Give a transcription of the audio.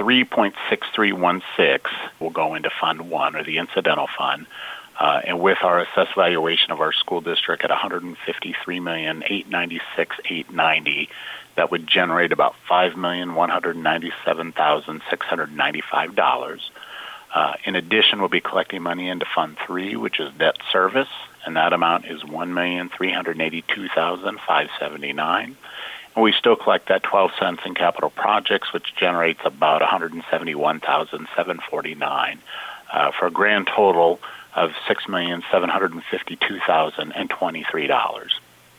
$3.6316 will go into Fund 1, or the incidental fund. And with our assessed valuation of our school district at $153,896,890, that would generate about $5,197,695. In addition, we'll be collecting money into Fund 3, which is debt service, and that amount is $1,382,579. And we still collect that 12 cents in capital projects, which generates about $171,749, for a grand total of $6,752,023.